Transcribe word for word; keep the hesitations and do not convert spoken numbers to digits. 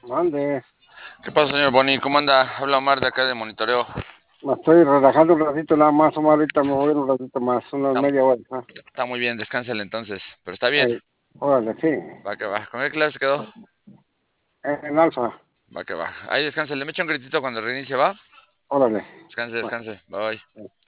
Mande. ¿Qué pasa, señor Boni? ¿Cómo anda? Habla Omar de acá de Monitoreo. Me estoy relajando un ratito nada más, Omar. Ahorita me voy a ir un ratito más, unas Está, media hora. ¿Ah? está muy bien, descánsale entonces. Pero está bien. Ey, órale, sí. Va que va. ¿Con qué clase se quedó? En alfa. Va que va. Ahí descánsale. Me echa un gritito cuando reinicie, ¿va? Órale. Descanse, Va. descanse. Bye.